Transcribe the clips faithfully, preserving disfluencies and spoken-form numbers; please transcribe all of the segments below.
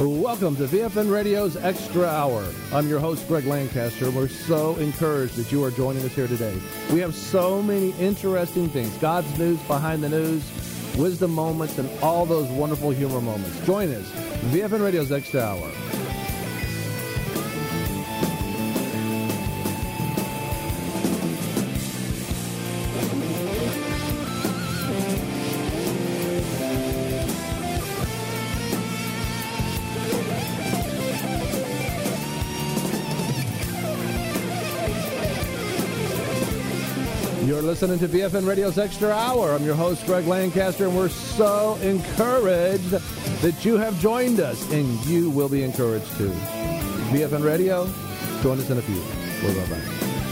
Welcome to V F N Radio's Extra Hour. I'm your host, Greg Lancaster. We're so encouraged that you are joining us here today. We have so many interesting things. God's news, behind the news, wisdom moments, and all those wonderful humor moments. Join us, V F N Radio's Extra Hour. You're listening to V F N Radio's Extra Hour. I'm your host, Greg Lancaster, and we're so encouraged that you have joined us, and you will be encouraged too. V F N Radio, join us in a few. We'll be right back.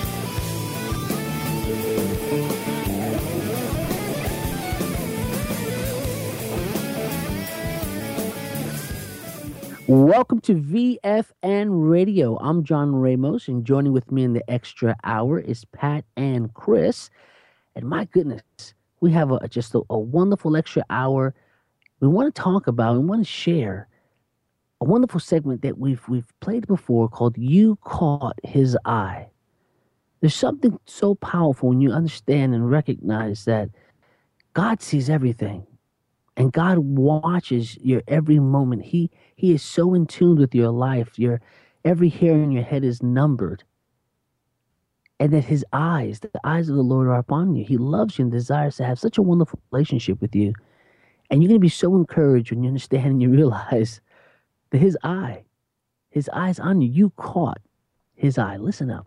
Welcome to V F N Radio. I'm John Ramos, and joining with me in the Extra Hour is Pat and Chris. And my goodness, we have a, just a, a wonderful extra hour. We want to talk about, we want to share a wonderful segment that we've we've played before called "You Caught His Eye." There's something so powerful when you understand and recognize that God sees everything. And God watches your every moment. He He is so in tune with your life. Your every hair in your head is numbered. And that his eyes, the eyes of the Lord are upon you. He loves you and desires to have such a wonderful relationship with you. And you're going to be so encouraged when you understand and you realize that his eye, his eye's on you. You caught his eye. Listen up.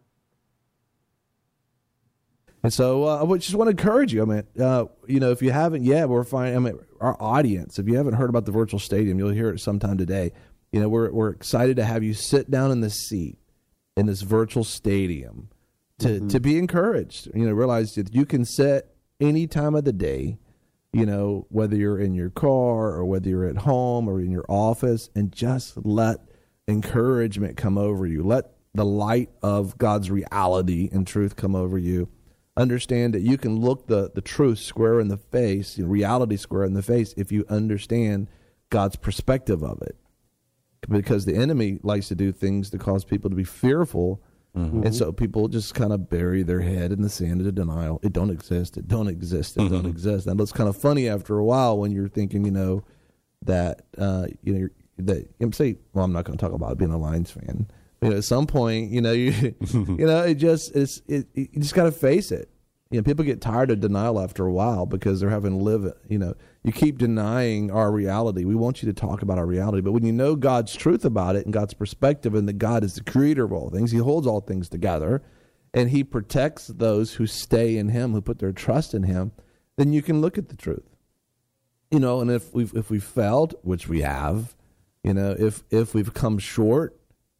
And so uh, I just want to encourage you. I mean, uh, you know, if you haven't yet, we're fine. I mean, our audience, if you haven't heard about the virtual stadium, you'll hear it sometime today. You know, we're we're excited to have you sit down in the seat in this virtual stadium to, mm-hmm. to be encouraged. You know, realize that you can sit any time of the day, you know, whether you're in your car or whether you're at home or in your office, and just let encouragement come over you. Let the light of God's reality and truth come over you. Understand that you can look the, the truth square in the face, reality square in the face, if you understand God's perspective of it. Because the enemy likes to do things to cause people to be fearful. Mm-hmm. And so people just kind of bury their head in the sand of denial. It don't exist. It don't exist. It mm-hmm. don't exist. And it's kind of funny after a while when you're thinking, you know, that, uh, you know, you're, that, I'm saying, well, I'm not going to talk about being a Lions fan. You know, at some point, you know, you, you know, it just it's it, you just got to face it. You know, people get tired of denial after a while because they're having to live it. You know, you keep denying our reality. We want you to talk about our reality, but when you know God's truth about it and God's perspective, and that God is the creator of all things, He holds all things together, and He protects those who stay in Him, who put their trust in Him, then you can look at the truth. You know, and if we've if we've failed, which we have, you know, if if we've come short.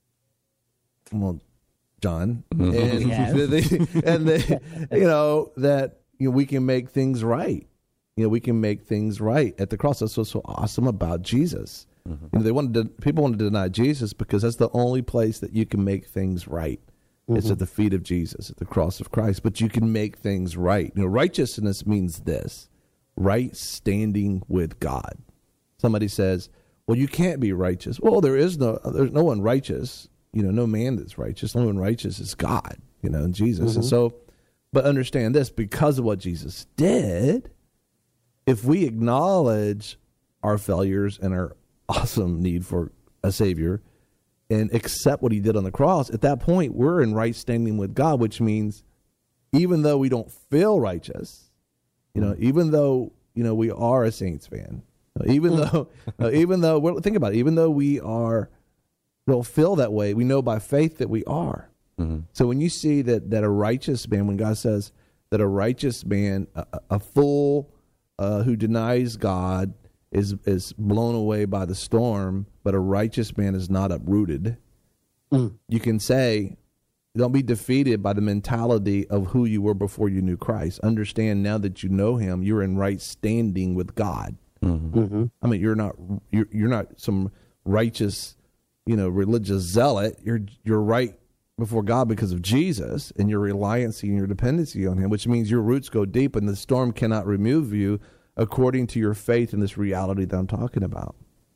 Well, John, and, yes. the, and the, you know, that you know, we can make things right. You know, we can make things right at the cross. That's what's so awesome about Jesus. Mm-hmm. You know, they wanted to, people wanted to deny Jesus because that's the only place that you can make things right. Mm-hmm. It's at the feet of Jesus, at the cross of Christ. But you can make things right. You know, righteousness means this: right standing with God. Somebody says, "Well, you can't be righteous." Well, there is no, there's no one righteous. You know, no man that's righteous. The only one righteous is God, you know, and Jesus. Mm-hmm. And so, but understand this, because of what Jesus did, if we acknowledge our failures and our awesome need for a Savior and accept what He did on the cross, at that point, we're in right standing with God, which means even though we don't feel righteous, you know, even though, you know, we are a Saints fan, even though, even though, well, think about it, even though we are, don't feel that way, we know by faith that we are. Mm-hmm. So when you see that that a righteous man, when God says that a righteous man, a, a fool uh, who denies God is is blown away by the storm, but a righteous man is not uprooted, mm. you can say, don't be defeated by the mentality of who you were before you knew Christ. Understand now that you know Him, you're in right standing with God. Mm-hmm. Mm-hmm. I mean, you're not you're you're not some righteous, you know, religious zealot. You're you're right before God because of Jesus and your reliance and your dependency on Him, which means your roots go deep and the storm cannot remove you according to your faith in this reality that I'm talking about.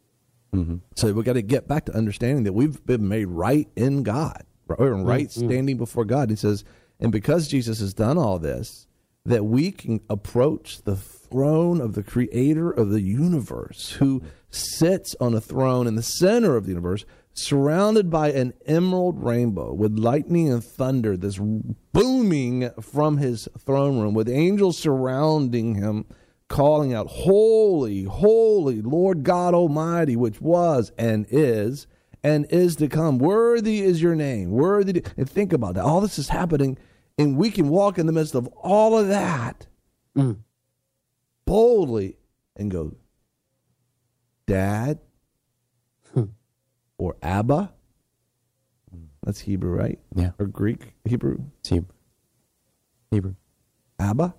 Mm-hmm. So we got to get back to understanding that we've been made right in God, or in right mm-hmm. standing before God. He says, and because Jesus has done all this, that we can approach the throne of the creator of the universe, who sits on a throne in the center of the universe, surrounded by an emerald rainbow with lightning and thunder that's booming from his throne room, with angels surrounding him, calling out, holy, holy, Lord God Almighty, which was and is and is to come. Worthy is your name. Worthy to, and think about that. All this is happening, and we can walk in the midst of all of that mm. boldly and go, Dad, hmm. or Abba. That's Hebrew, right? Yeah. Or Greek, Hebrew? It's Hebrew. Hebrew. Abba?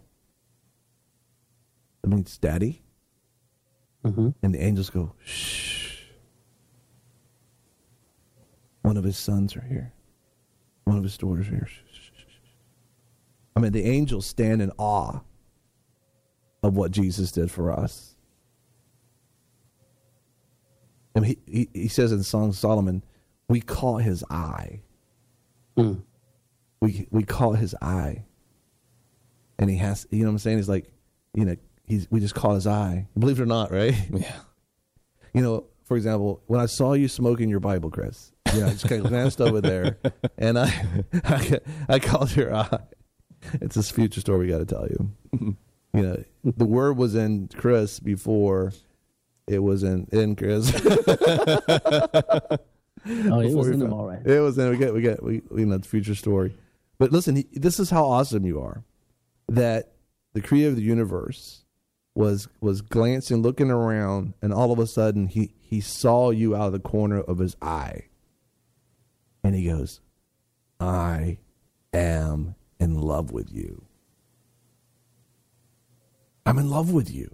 That means daddy. Mm-hmm. And the angels go, shh. One of his sons are here. One of his daughters are here. Shh, shh, shh. I mean, the angels stand in awe of what Jesus did for us. And he, he, he says in Song of Solomon, we caught his eye. Mm. We we caught his eye. And he has, you know what I'm saying? He's like, you know, he's we just caught his eye. Believe it or not, right? Yeah. You know, for example, when I saw you smoking your Bible, Chris, you know, I just kind of glanced over there, and I, I I caught your eye. It's this future story we got to tell you. You know, the word was in Chris before it was in in Chris. Oh, it was in them all right. It was in. We get we get we you know the future story. But listen, he, this is how awesome you are. That the creator of the universe was was glancing, looking around, and all of a sudden he he saw you out of the corner of his eye, and he goes, "I am in love with you. I'm in love with you."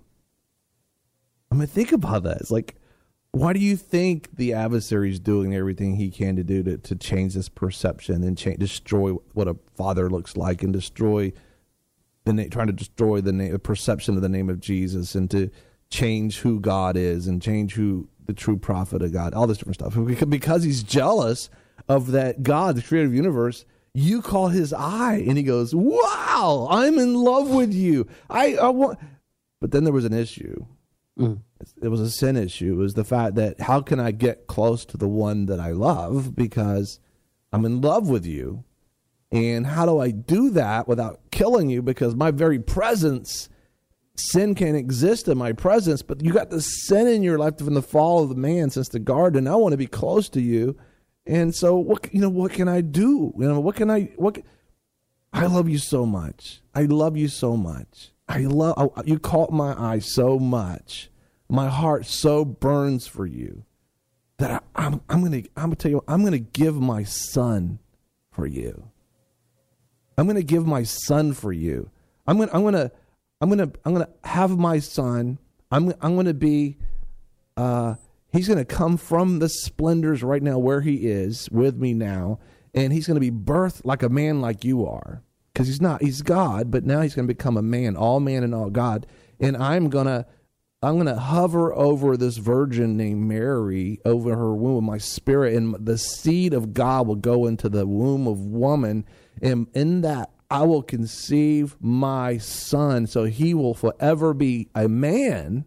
I mean, think about that. It's like, why do you think the adversary is doing everything he can to do to, to change this perception and change, destroy what a father looks like, and destroy the na- trying to destroy the, na- the perception of the name of Jesus, and to change who God is and change who the true prophet of God, all this different stuff. Because he's jealous of that God, the creator of the universe, you call his eye, and he goes, "Wow, I'm in love with you. I, I want." But then there was an issue. Mm. It was a sin issue. It was the fact that how can I get close to the one that I love, because I'm in love with you, and how do I do that without killing you? Because my very presence, sin can't exist in my presence, but you got the sin in your life from the fall of the man since the garden. I want to be close to you. And so what, you know, what can I do? You know, what can I, what, I love you so much. I love you so much. I love, you caught my eye so much. My heart so burns for you that I, I'm, I'm going to, I'm going to tell you, I'm going to give my son for you. I'm going to give my son for you. I'm going, I'm going to, I'm going to, I'm going to have my son. I'm, I'm going to be, uh, he's going to come from the splendors right now where he is with me now. And he's going to be birthed like a man like you are. Because he's not, he's God, but now he's going to become a man, all man and all God. And I'm going to, I'm going to hover over this virgin named Mary, over her womb with my spirit, and the seed of God will go into the womb of woman. And in that, I will conceive my son. So he will forever be a man,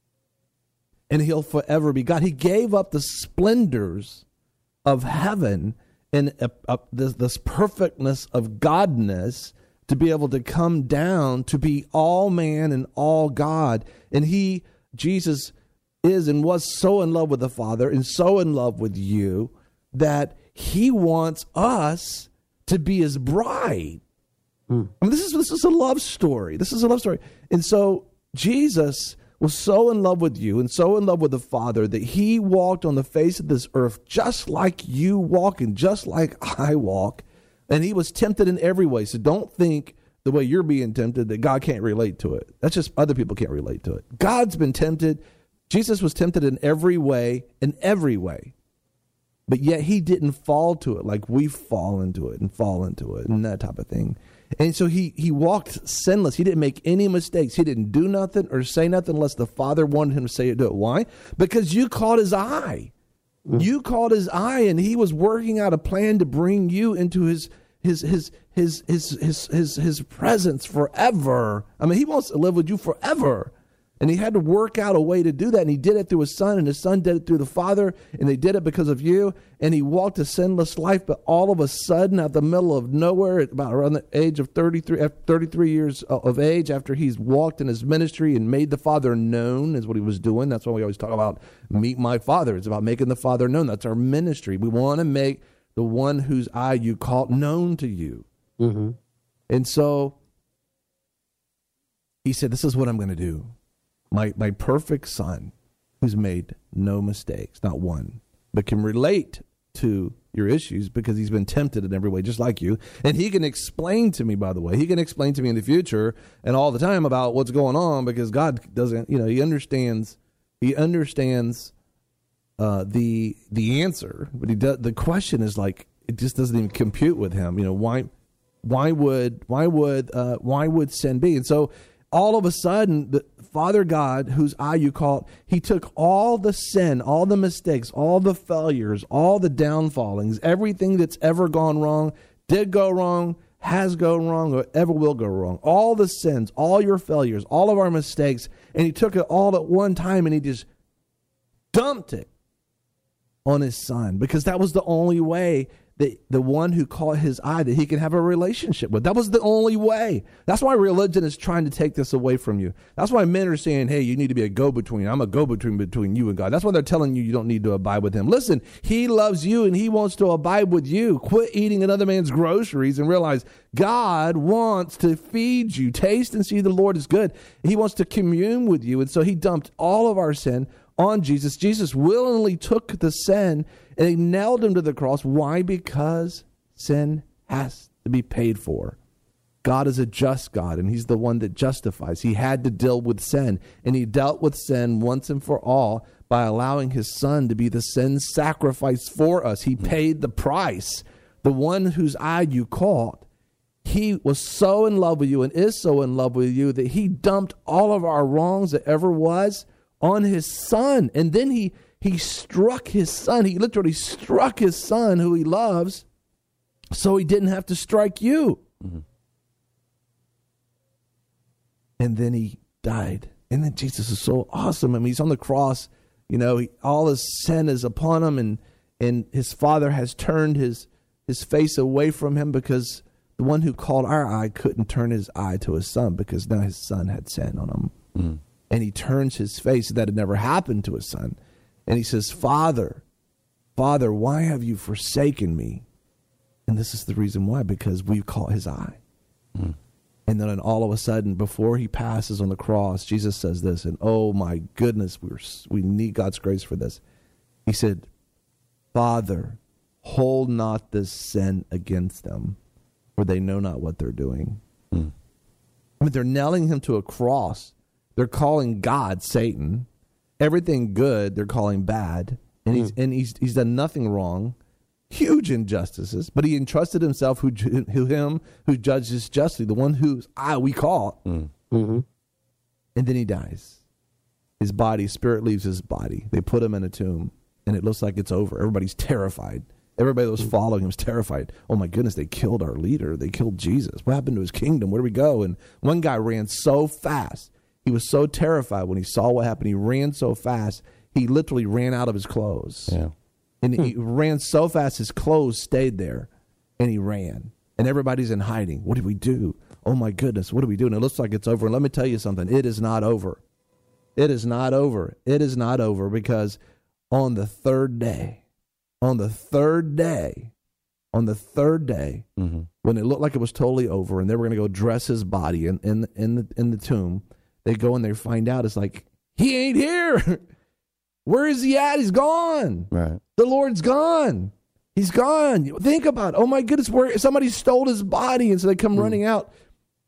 and he'll forever be God. He gave up the splendors of heaven and uh, uh, this, this perfectness of godness to be able to come down to be all man and all God. And he, Jesus, is and was so in love with the Father and so in love with you that he wants us to be his bride. Mm. I mean, this is this is a love story. This is a love story. And so Jesus was so in love with you and so in love with the Father that he walked on the face of this earth just like you walk and just like I walk. And he was tempted in every way. So don't think the way you're being tempted that God can't relate to it. That's just other people can't relate to it. God's been tempted. Jesus was tempted in every way, in every way. But yet he didn't fall to it like we fall into it and fall into it and that type of thing. And so he he walked sinless. He didn't make any mistakes. He didn't do nothing or say nothing unless the Father wanted him to say it. Do it. Why? Because you caught his eye. Mm. You caught his eye, and he was working out a plan to bring you into his his his his his his his, his presence forever. I mean, he wants to live with you forever. And he had to work out a way to do that. And he did it through his son, and his son did it through the Father, and they did it because of you. And he walked a sinless life, but all of a sudden, out the middle of nowhere, at about around the age of thirty-three, thirty-three years of age, after he's walked in his ministry and made the Father known, is what he was doing. That's why we always talk about meet my Father. It's about making the Father known. That's our ministry. We want to make the one whose eye you caught known to you. Mm-hmm. And so he said, this is what I'm going to do. My my perfect son, who's made no mistakes, not one, but can relate to your issues because he's been tempted in every way, just like you. And he can explain to me, by the way, he can explain to me in the future and all the time about what's going on, because God doesn't, you know, he understands, he understands uh, the the answer, but he does, the question is like, it just doesn't even compute with him. You know, why why would why would uh, why would sin be? And so all of a sudden, the Father God, whose eye you caught, he took all the sin, all the mistakes, all the failures, all the downfallings, everything that's ever gone wrong, did go wrong, has gone wrong, or ever will go wrong. All the sins, all your failures, all of our mistakes, and he took it all at one time and he just dumped it on his son, because that was the only way that the one who caught his eye that he can have a relationship with. That was the only way. That's why religion is trying to take this away from you. That's why men are saying, hey, you need to be a go-between. I'm a go-between between you and God. That's why they're telling you you don't need to abide with him. Listen, he loves you and he wants to abide with you. Quit eating another man's groceries and realize God wants to feed you. Taste and see the Lord is good. He wants to commune with you. And so he dumped all of our sin on Jesus. Jesus willingly took the sin and he nailed him to the cross. Why? Because sin has to be paid for. God is a just God, and he's the one that justifies. He had to deal with sin, and he dealt with sin once and for all by allowing his son to be the sin sacrifice for us. He paid the price. The one whose eye you caught, he was so in love with you and is so in love with you that he dumped all of our wrongs that ever was on his son. And then he He struck his son. He literally struck his son, who he loves, so he didn't have to strike you. Mm-hmm. And then he died. And then Jesus is so awesome. I mean, he's on the cross. You know, he, all his sin is upon him, and and his father has turned his his face away from him, because the one who called our eye couldn't turn his eye to his son, because now his son had sin on him. Mm-hmm. And he turns his face. That had never happened to his son. And he says, Father, Father, why have you forsaken me? And this is the reason why, because we caught his eye. Mm. And then all of a sudden, before he passes on the cross, Jesus says this, and oh my goodness, we we need God's grace for this. He said, Father, hold not this sin against them, for they know not what they're doing. Mm. I mean, they're nailing him to a cross. They're calling God Satan. Everything good they're calling bad, and he's mm. and he's he's done nothing wrong, huge injustices, but he entrusted himself who who him who judges justly, the one whose eye we caught, mm. mm-hmm. and then he dies. His body, spirit leaves his body. They put him in a tomb, and it looks like it's over. Everybody's terrified. Everybody that was mm. following him was terrified. Oh my goodness, they killed our leader. They killed Jesus. What happened to his kingdom? Where do we go? And one guy ran so fast. He was so terrified when he saw what happened. He ran so fast, he literally ran out of his clothes. Yeah. And hmm. he ran so fast, his clothes stayed there, and he ran. And everybody's in hiding. What did we do? Oh, my goodness, what do we do? And it looks like it's over. And let me tell you something. It is not over. It is not over. It is not over, because on the third day, on the third day, on the third day, mm-hmm. when it looked like it was totally over, and they were going to go dress his body in, in, in, the, in the tomb, they go and they find out, it's like, he ain't here. Where is he at? He's gone. Right. The Lord's gone. He's gone. Think about it. Oh my goodness, where somebody stole his body. And so they come mm. running out.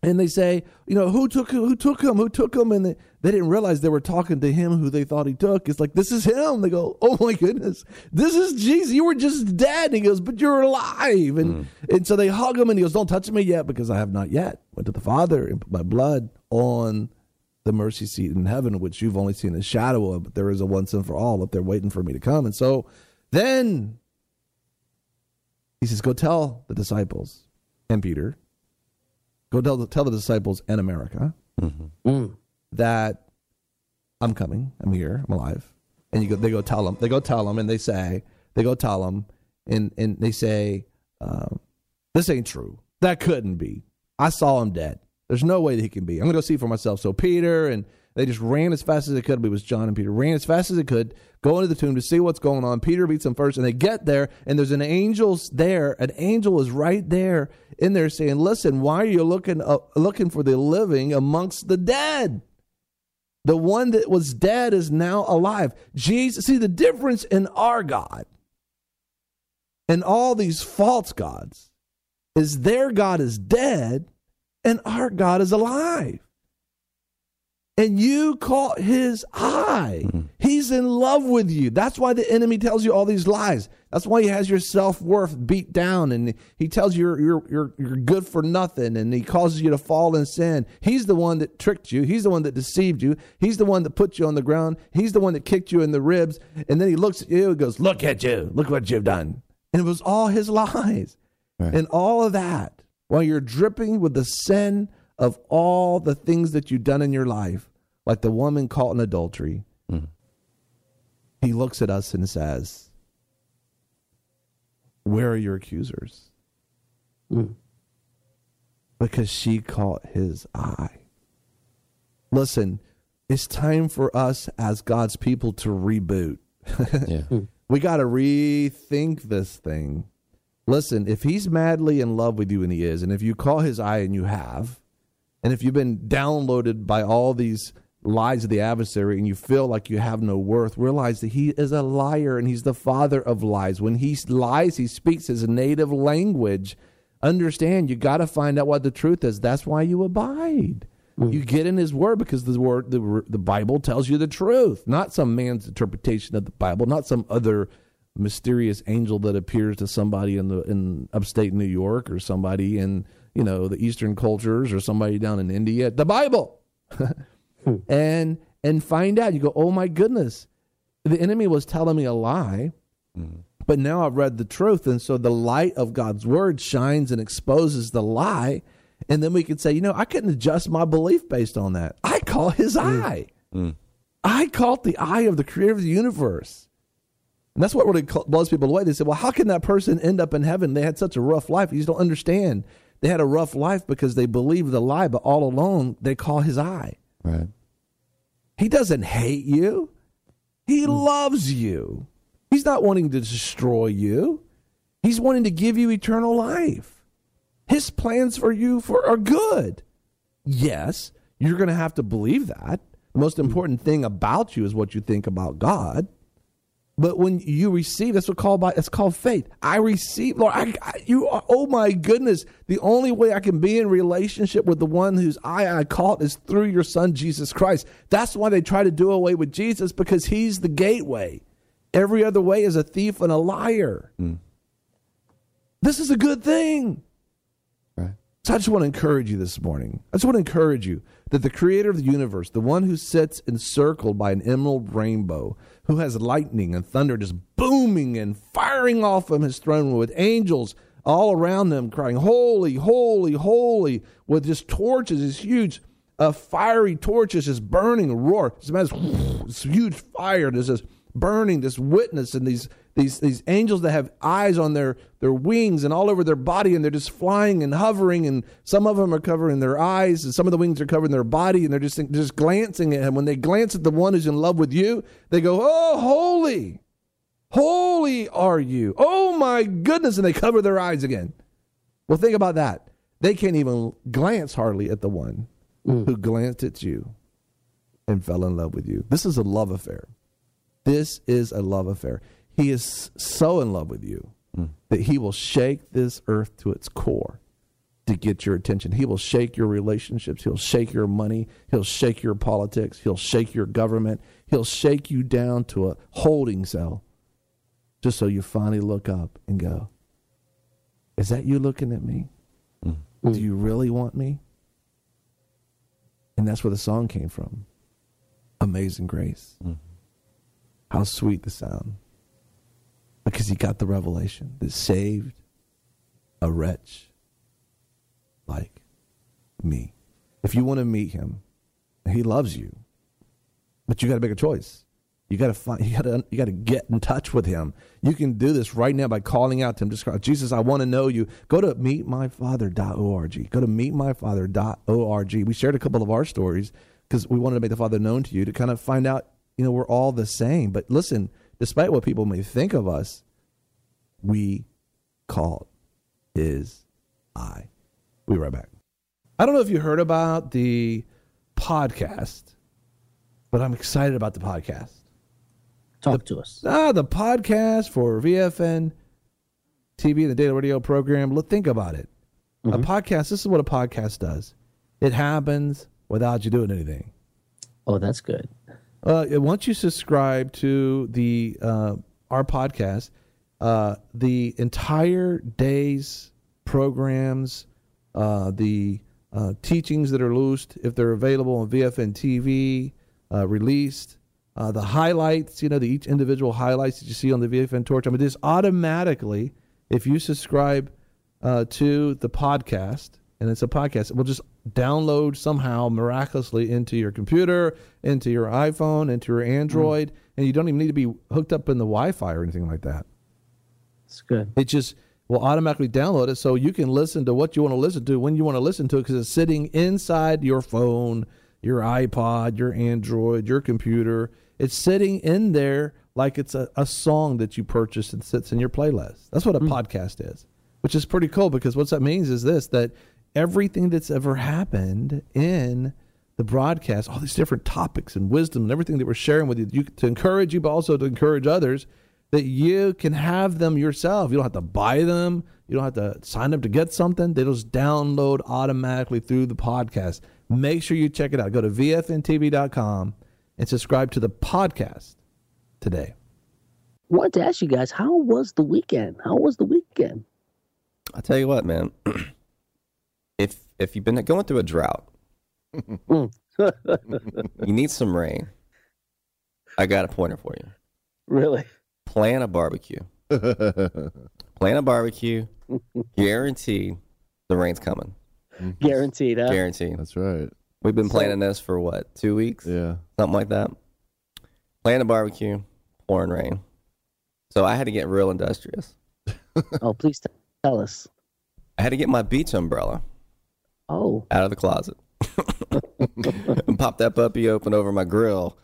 And they say, you know, who took him? Who took him? Who took him? And they, they didn't realize they were talking to him who they thought he took. It's like, this is him. They go, oh, my goodness. This is Jesus. You were just dead. And he goes, but you're alive. And, mm. and so they hug him and he goes, don't touch me yet because I have not yet went to the Father and put my blood on the mercy seat in heaven, which you've only seen a shadow of. But there is a once and for all up there waiting for me to come. And so then he says, go tell the disciples and Peter. Go tell the, tell the disciples and America mm-hmm. mm. that I'm coming. I'm here. I'm alive. And you go. They go tell them. They go tell them, and they say they go tell them, and and they say, um, "This ain't true. That couldn't be. I saw him dead. There's no way that he can be. I'm going to go see for myself." So Peter and they just ran as fast as they could. It was John and Peter ran as fast as they could, go into the tomb to see what's going on. Peter beats them first, and they get there, and there's an angel there. An angel is right there in there saying, listen, why are you looking uh, looking for the living amongst the dead? The one that was dead is now alive. Jesus, see the difference in our God and all these false gods is their God is dead and our God is alive. And you caught his eye. Mm-hmm. He's in love with you. That's why the enemy tells you all these lies. That's why he has your self-worth beat down, and he tells you you're, you're, you're, you're good for nothing, and he causes you to fall in sin. He's the one that tricked you. He's the one that deceived you. He's the one that put you on the ground. He's the one that kicked you in the ribs. And then he looks at you and goes, look at you. Look what you've done. And it was all his lies. Right. And all of that, while you're dripping with the sin of all the things that you've done in your life, like the woman caught in adultery, mm-hmm. he looks at us and says, where are your accusers? Mm. Because she caught his eye. Listen, it's time for us as God's people to reboot. yeah. mm. We got to rethink this thing. Listen, if he's madly in love with you, and he is, and if you caught his eye and you have, and if you've been downloaded by all these lies of the adversary and you feel like you have no worth, realize that he is a liar and he's the father of lies. When he lies, he speaks his native language. Understand, you got to find out what the truth is. That's why you abide. Mm. You get in his word because the word, the, the Bible tells you the truth, not some man's interpretation of the Bible, not some other mysterious angel that appears to somebody in the in upstate New York or somebody in, you know, the Eastern cultures or somebody down in India. The Bible. and and find out. You go, oh my goodness, the enemy was telling me a lie, mm-hmm. but now I've read the truth, and so the light of God's word shines and exposes the lie, and then we can say, you know, I couldn't adjust my belief based on that. I call his mm-hmm. eye. Mm-hmm. I caught the eye of the creator of the universe. And that's what really blows people away. They say, well, how can that person end up in heaven? They had such a rough life. You just don't understand. They had a rough life because they believed the lie, but all along they call his eye. Right. He doesn't hate you. He mm. loves you. He's not wanting to destroy you. He's wanting to give you eternal life. His plans for you for are good. Yes, you're going to have to believe that. The most important thing about you is what you think about God. But when you receive, that's what called by it's called faith. I receive, Lord. I, I, you are. Oh my goodness! The only way I can be in relationship with the one whose eye I caught is through your Son Jesus Christ. That's why they try to do away with Jesus, because he's the gateway. Every other way is a thief and a liar. Mm. This is a good thing. Right. So I just want to encourage you this morning. I just want to encourage you that the creator of the universe, the one who sits encircled by an emerald rainbow, who has lightning and thunder just booming and firing off from his throne with angels all around them crying, holy, holy, holy, with just torches, this huge uh, fiery torches just burning, a roar. This huge fire, there's this burning, this witness, and these these these angels that have eyes on their, their wings and all over their body, and they're just flying and hovering, and some of them are covering their eyes, and some of the wings are covering their body, and they're just just glancing at him. When they glance at the one who's in love with you, they go, oh, holy, holy are you. Oh, my goodness, and they cover their eyes again. Well, think about that. They can't even glance hardly at the one mm. who glanced at you and fell in love with you. This is a love affair. This is a love affair. He is so in love with you mm. that he will shake this earth to its core to get your attention. He will shake your relationships. He'll shake your money. He'll shake your politics. He'll shake your government. He'll shake you down to a holding cell just so you finally look up and go, is that you looking at me? Mm-hmm. Do you really want me? And that's where the song came from. Amazing Grace. Mm-hmm. How sweet the sound. Because he got the revelation that saved a wretch like me. If you want to meet him, he loves you, but you got to make a choice. You got to find. You got to. You got to get in touch with him. You can do this right now by calling out to him. Just call, Jesus, I want to know you. Go to meet my father dot org. Go to meet my father dot org. We shared a couple of our stories because we wanted to make the Father known to you to kind of find out. You know, we're all the same. But listen, despite what people may think of us, we called his eye. We'll be right back. I don't know if you heard about the podcast, but I'm excited about the podcast. Talk the, to us. Ah, the podcast for V F N T V, the Daily Radio program. Look, think about it. Mm-hmm. A podcast, this is what a podcast does. It happens without you doing anything. Oh, that's good. Uh, once you subscribe to the uh, our podcast, uh, the entire day's programs, uh, the uh, teachings that are loosed, if they're available on V F N T V, uh, released, uh, the highlights, you know, the each individual highlights that you see on the V F N Torch. I mean, this automatically, if you subscribe uh, to the podcast, and it's a podcast, it will just download somehow miraculously into your computer, into your iPhone, into your Android, mm. and you don't even need to be hooked up in the Wi-Fi or anything like that. It's good. It just will automatically download it so you can listen to what you want to listen to when you want to listen to it because it's sitting inside your phone, your iPod, your Android, your computer. It's sitting in there like it's a, a song that you purchased and sits in your playlist. That's what a mm. podcast is, which is pretty cool because what that means is this, that everything that's ever happened in the broadcast, all these different topics and wisdom and everything that we're sharing with you, you to encourage you, but also to encourage others, that you can have them yourself. You don't have to buy them. You don't have to sign up to get something. They just download automatically through the podcast. Make sure you check it out. Go to V F N T V dot com and subscribe to the podcast today. I wanted to ask you guys, how was the weekend? How was the weekend? I'll tell you what, man. if if you've been going through a drought, you need some rain, I got a pointer for you. Really? Plan a barbecue. Plan a barbecue. Guaranteed the rain's coming. Guaranteed, huh? Guaranteed. That's right. We've been So- planning this for what, two weeks? Yeah. Something like that. Plan a barbecue, pouring rain. So I had to get real industrious. Oh, please t- tell us. I had to get my beach umbrella Oh, out of the closet and pop that puppy open over my grill.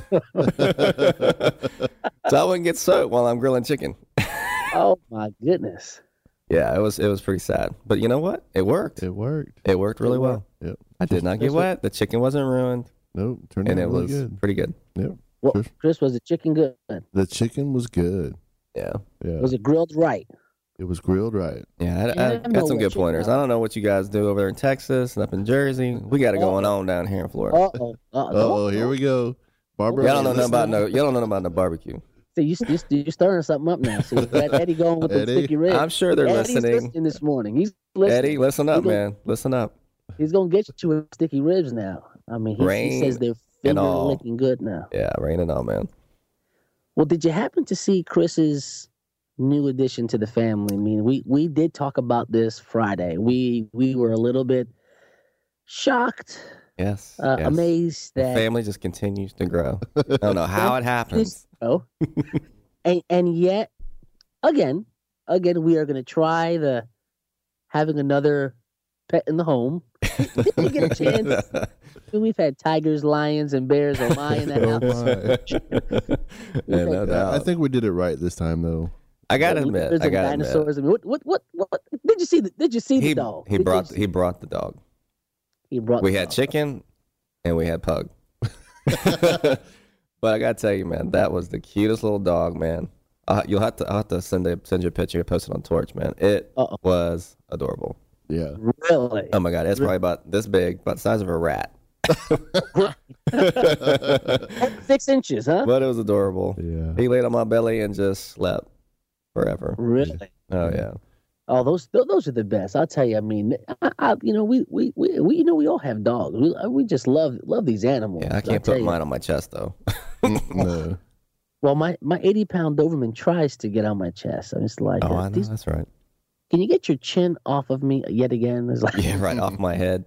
So I wouldn't get soaked while I'm grilling chicken. oh my goodness. Yeah, it was it was pretty sad. But you know what? It worked. It worked. It worked really well. Yep. I did not get wet. The chicken wasn't ruined. Nope. Turned And out it really was good. pretty good. Yep. Well, Chris, Chris, was the chicken good? the chicken was good. Yeah. Yeah. Was it grilled right? It was grilled right. Yeah, I, I, Yeah, I I know got some what good you pointers. know. I don't know what you guys do over there in Texas and up in Jersey. We got it going on down here in Florida. Uh-oh. Uh-oh. Oh, here we go. Barbara. Y'all don't know nothing about listening? no. Y'all don't know nothing about the barbecue. See, you, you, you're stirring something up now. See, that Eddie going with the Eddie? sticky ribs. I'm sure they're Eddie's listening. this morning. He's listening. Eddie, listen up, He gonna- man. Listen up. He's going to get you with sticky ribs now. I mean, he, he Rain says they're and finger all. licking good now. Yeah, rain and all, man. Well, did you happen to see Chris's new addition to the family? I mean, we, we did talk about this Friday. We we were a little bit shocked, Yes. uh, yes. amazed The that family just continues to grow. I don't know how it happens. oh, and and yet again, again, we are going to try the having another pet in the home. Did we get a chance? We've had tigers, lions, and bears oh my in that Oh, house. my. Yeah, no Yeah, doubt. I think we did it right this time, though. I gotta Lizards admit, I and gotta admit. dinosaurs. I mean, what, what, what, what? Did you see the? Did you see He the dog? he Did brought you- he brought the dog. he brought. We the had dog. chicken, and we had pug. But I gotta tell you, man, that was the cutest little dog, man. Uh, you'll have to I'll have to send a, send you a picture, post it on Torch, man. It Uh-oh. was adorable. Yeah. Really? Oh my god, it's probably about this big, about the size of a rat. Six inches, huh? But it was adorable. Yeah. He laid on my belly and just slept forever. Really? Oh yeah. Oh, those th- those are the best. I'll tell you. I mean, I, I, you know, we, we we we you know we all have dogs. We we just love love these animals. Yeah, I I'll can't tell put you. mine on my chest though. No. Well, my my eighty pound Doberman tries to get on my chest. I'm just like, Oh, uh, I know. these- That's right. can you get your chin off of me yet again? It's like, Yeah, right off my head.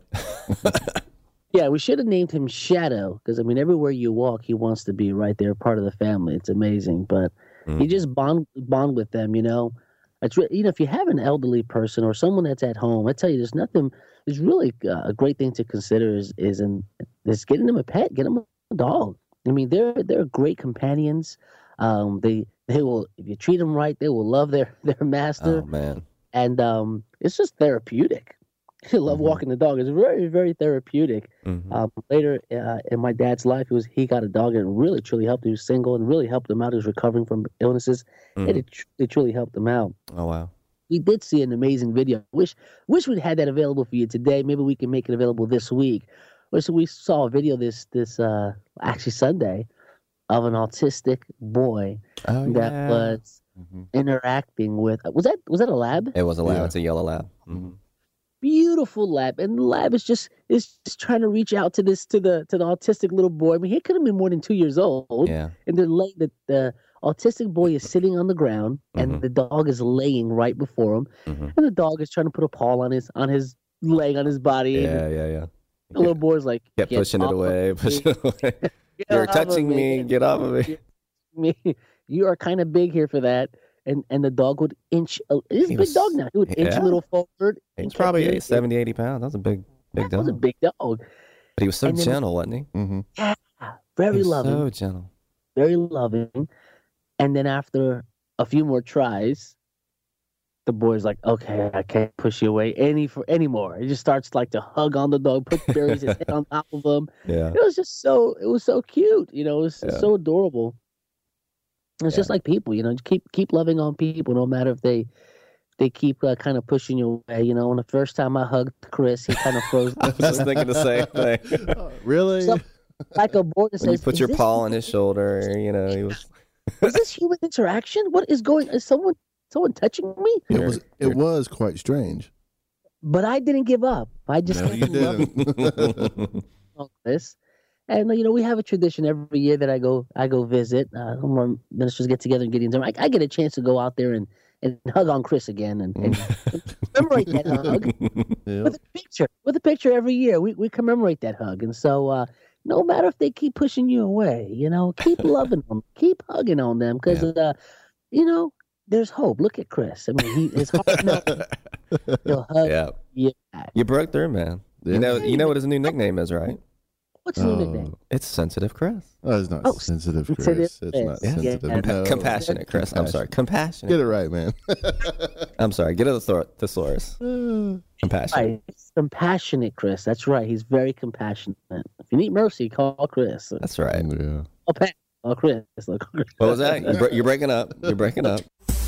yeah, we should have named him Shadow because I mean, everywhere you walk, he wants to be right there, part of the family. It's amazing, but Mm. you just bond bond with them. You know, it's re- you know if you have an elderly person or someone that's at home, I tell you, there's nothing. There's really uh, a great thing to consider is is in is getting them a pet, get them a dog. I mean, they're they're great companions. Um, they they will if you treat them right, they will love their their master, Oh man. and um, it's just therapeutic. I love Mhm. walking the dog. It's very very therapeutic. Mhm. Um, later uh, in my dad's life, it was he got a dog and it really truly helped. He was single and really helped him out. He was recovering from illnesses, and Mhm. it truly truly helped him out. Oh wow. We did see an amazing video. Wish wish we'd had that available for you today. Maybe we can make it available this week. Or so we saw a video this this uh actually Sunday of an autistic boy Oh that yeah. was Mhm. interacting with was that was that a lab? It was a lab. Yeah. It's a yellow lab. Mhm. Beautiful lab, and the lab is just is just trying to reach out to this to the to the autistic little boy. I mean, he could have been more than two years old. Yeah. And they're lay, the, the autistic boy is sitting on the ground, and Mhm. the dog is laying right before him, Mhm. and the dog is trying to put a paw on his on his leg on his body. And Yeah, yeah, yeah. the little boy's like, Kept "Get pushing it off of away, me. pushing it away. Get You're off of touching me. Get off of me. me. You are kind of big here for that." And and the dog would inch. Uh, he's a He big was- dog now. He would inch yeah. a little forward. He's and kept probably getting- eight, seventy, eighty pounds. That's a big, big That was a dog. big dog. But he was so And then- gentle, wasn't he? Mhm. Very He was loving. so gentle. Very loving. And then after a few more tries, the boy's like, "Okay, I can't push you away any for anymore." He just starts like to hug on the dog, put buries his head on top of him. Yeah. It was just so it was so cute, you know, it was Yeah. so adorable. It's just Yeah. like people, you know, just keep keep loving on people, no matter if they they keep uh, kind of pushing you away. You know, and the first time I hugged Chris, he kind of froze I was just thinking the same thing. Oh, really? Some- like a board that When you says, put "Is your this- paw on his shoulder, you know, he was. Is this human interaction? What is going? Is someone someone touching me?" It You're- was. It you're- was quite strange. But I didn't give up. I just No, kept you loving didn't. on this. And you know, we have a tradition every year that I go I go visit. Uh, more ministers get together and get into. I, I get a chance to go out there and, and hug on Chris again and, and commemorate that hug Yeah. with a picture. With a picture every year, we we commemorate that hug. And so, uh, no matter if they keep pushing you away, you know, keep loving them, keep hugging on them, because uh, you know, there's hope. Look at Chris. I mean, he his heart melted. He'll hug Yeah. you back. You broke through, man. Yeah. You know, you know what his new nickname is, right? What's his new Oh. nickname? It's Sensitive Chris. Oh, it's not Oh, sensitive, sensitive Chris. It's Chris. not Yeah. sensitive. Yeah. No. Compassionate Chris. I'm sorry. Compassionate. Get it right, man. I'm sorry. Get a thesor- thesaurus. Compassionate. Right. He's compassionate, Chris. That's right. He's very compassionate. If you need mercy, call Chris. That's right. Yeah. Oh, Pat. Oh, Chris. Look, Chris. What was that? You bre- you're breaking up. You're breaking up.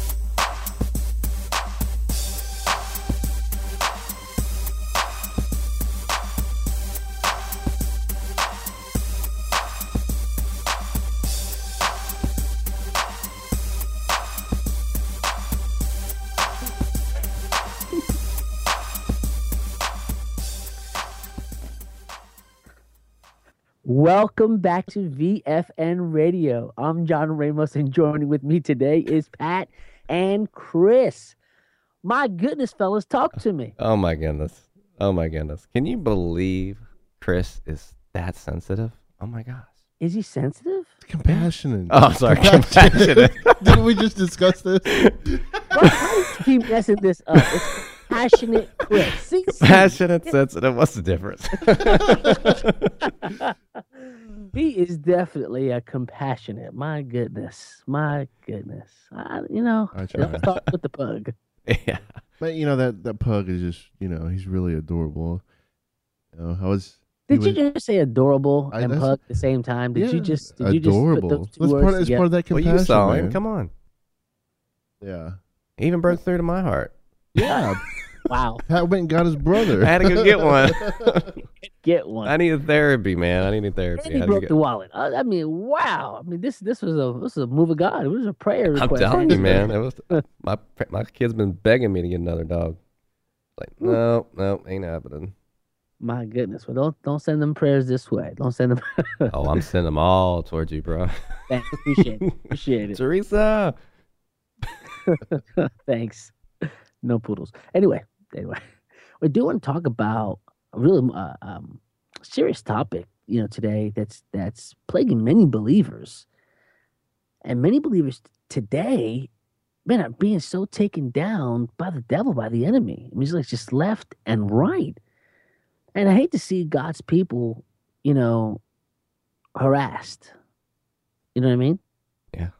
Welcome back to V F N Radio. I'm John Ramos, and joining with me today is Pat and Chris. My goodness, fellas, talk to me. Oh my goodness. Oh my goodness. Can you believe Chris is that sensitive? Oh my gosh. Is he sensitive? Compassionate. Oh, sorry. Compassionate. Didn't we just discuss this? Why, why do you keep messing this up? It's passionate Chris. See, see, Passionate, sensitive. What's the difference? he is definitely a compassionate. My goodness. My goodness. I, you know, I try. let's start with the pug. Yeah. But you know that that pug is just you know he's really adorable. You know, I was. he Did you was- just say adorable I- and that's- pug at the same time? Did you Yeah, just did you just adorable? put those two That's words part. It's together? part of that Well, compassion. you saw man. him. Come on. Yeah. He even broke through to my heart. Yeah. Wow. Pat went and got his brother. I had to go get one. Get one. I needed therapy, man. I needed therapy. And he I broke get... the wallet. I, I mean, wow. I mean, this this was a this was a move of God. It was a prayer I'm request. telling you, man. It was my my kid's been begging me to get another dog. Like, no, no, ain't happening. My goodness. Well, don't don't send them prayers this way. Don't send them. Oh, I'm sending them all towards you, bro. Thanks. Appreciate it. Appreciate it. Teresa. Thanks. No poodles. Anyway, anyway, we do want to talk about a really uh, um, serious topic, you know, today that's that's plaguing many believers, and many believers t- today, man, are being so taken down by the devil, by the enemy. I mean, it's like just left and right. And I hate to see God's people, you know, harassed. You know what I mean? Yeah.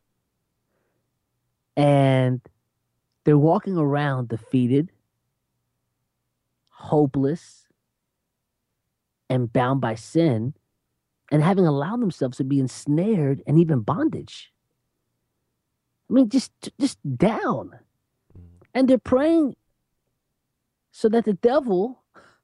And they're walking around defeated, hopeless, and bound by sin, and having allowed themselves to be ensnared and even bondage. I mean, just just down. And they're praying so that the devil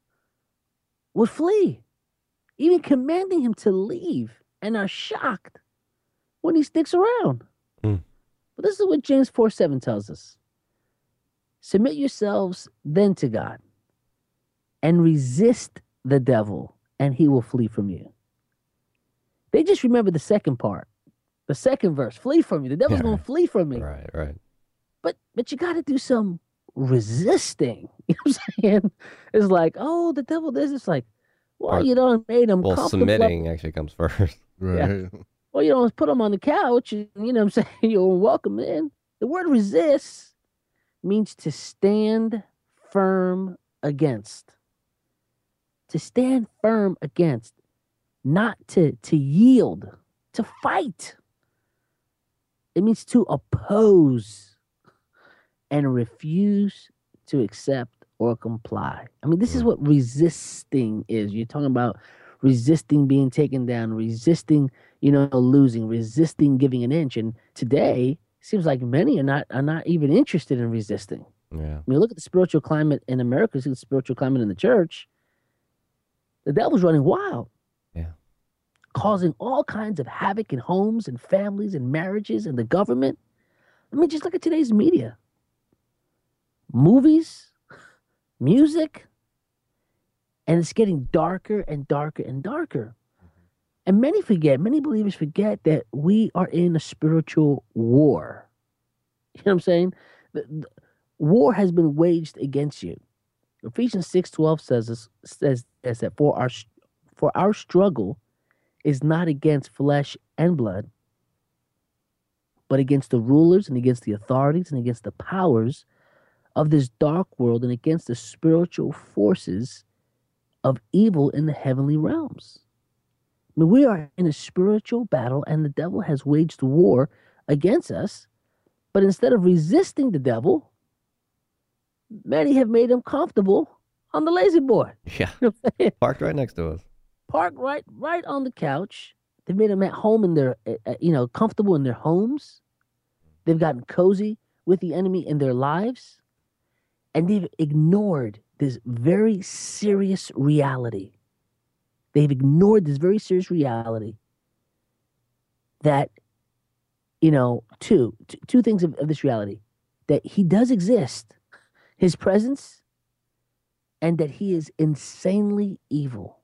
would flee, even commanding him to leave, and are shocked when he sticks around. Mm. But this is what James four seven tells us. Submit yourselves then to God, and resist the devil, and he will flee from you. They just remember the second part, the second verse, flee from you. The devil's Yeah. going to flee from me. Right, right. But but you got to do some resisting. You know what I'm saying? It's like, oh, the devil this. It's like, well, Or- you don't made him Well, comfortable. submitting actually comes first. Right. Well, you don't put him on the couch. And, you know what I'm saying? You're welcome in. The word resist means to stand firm against. To stand firm against. Not to, to yield. To fight. It means to oppose and refuse to accept or comply. I mean, this is what resisting is. You're talking about resisting being taken down, resisting, you know, losing, resisting giving an inch. And today, it seems like many are not are not even interested in resisting. Yeah. I mean, look at the spiritual climate in America, see the spiritual climate in the church. The devil's running wild. Yeah. Causing all kinds of havoc in homes and families and marriages and the government. I mean, just look at today's media. Movies, music, and it's getting darker and darker and darker. And many forget, many believers forget that we are in a spiritual war. You know what I'm saying? The, the war has been waged against you. Ephesians six twelve says this, says, says that for our for our struggle is not against flesh and blood, but against the rulers and against the authorities and against the powers of this dark world and against the spiritual forces of evil in the heavenly realms. I mean, we are in a spiritual battle, and the devil has waged war against us. But instead of resisting the devil, many have made him comfortable on the lazy boy. Yeah. You know what I'm saying? Parked right next to us. Parked right, right on the couch. They've made them at home in their, uh, you know, comfortable in their homes. They've gotten cozy with the enemy in their lives, and they've ignored this very serious reality. They've ignored this very serious reality that, you know, two, two, two things of, of this reality, that he does exist, his presence, and that he is insanely evil.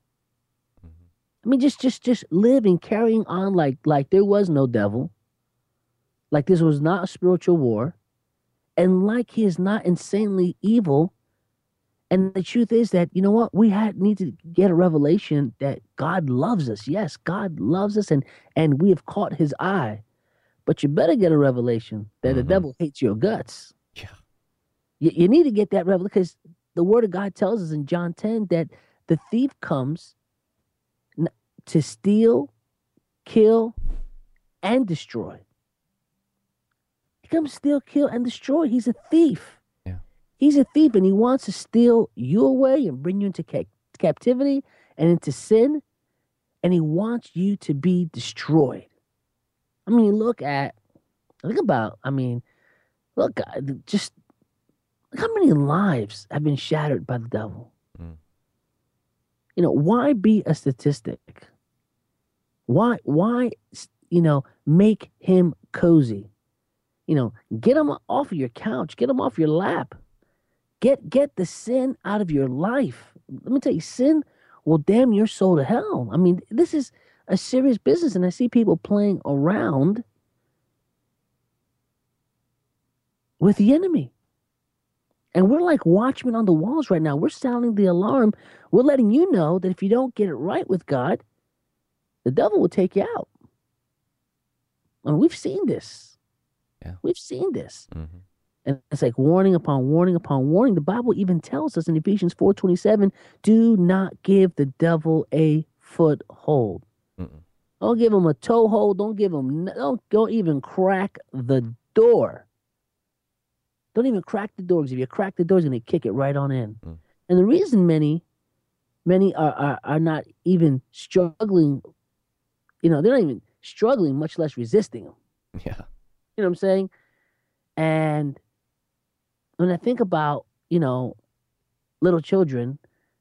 I mean, just, just, just living, carrying on like, like there was no devil, like this was not a spiritual war, and like he is not insanely evil. And the truth is that, you know what, we had need to get a revelation that God loves us. Yes, God loves us, and and we have caught his eye. But you better get a revelation that Mm-hmm. the devil hates your guts. Yeah. You, you need to get that revelation, because the word of God tells us in John ten that the thief comes n- to steal, kill, and destroy. He comes to steal, kill, and destroy. He's a thief. Yeah. He's a thief, and he wants to steal you away and bring you into ca- captivity and into sin, and he wants you to be destroyed. I mean, look at, think about, I mean, look, uh, just Look how many lives have been shattered by the devil. Mm. You know, why be a statistic? Why, why, you know, make him cozy? You know, get him off of your couch, get him off your lap. Get, get the sin out of your life. Let me tell you, sin will damn your soul to hell. I mean, this is a serious business, and I see people playing around with the enemy. And we're like watchmen on the walls right now. We're sounding the alarm. We're letting you know that if you don't get it right with God, the devil will take you out. And we've seen this. Yeah. We've seen this. Mm-hmm. And it's like warning upon warning upon warning. The Bible even tells us in Ephesians four twenty-seven, do not give the devil a foothold. Mm-mm. Don't give him a toehold. Don't give him, don't, don't even crack the door. Don't even crack the door, because if you crack the door, he's going to kick it right on in. Mm. And the reason many, many are, are, are not even struggling, you know, they're not even struggling, much less resisting him. Yeah. You know what I'm saying? And when I think about, you know, little children,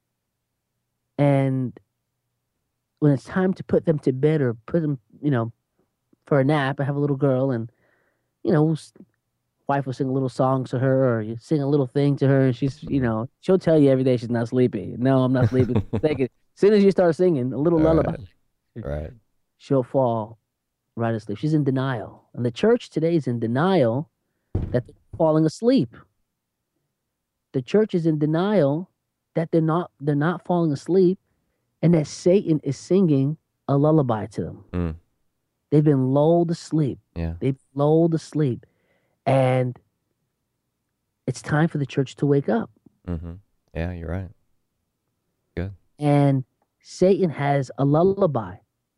and when it's time to put them to bed or put them, you know, for a nap, I have a little girl, and, you know, wife will sing a little song to her, or you sing a little thing to her, and she's, you know, she'll tell you every day she's not sleepy. No, I'm not sleepy. Take it. As soon as you start singing a little All lullaby, right. Right. she'll fall right asleep. She's in denial. And the church today is in denial that they're falling asleep. The church is in denial that they're not they're not falling asleep, and that Satan is singing a lullaby to them. Mm. They've been lulled to sleep. Yeah. They've lulled to sleep. And it's time for the church to wake up. Mm-hmm. Yeah, you're right. Good. And Satan has a lullaby.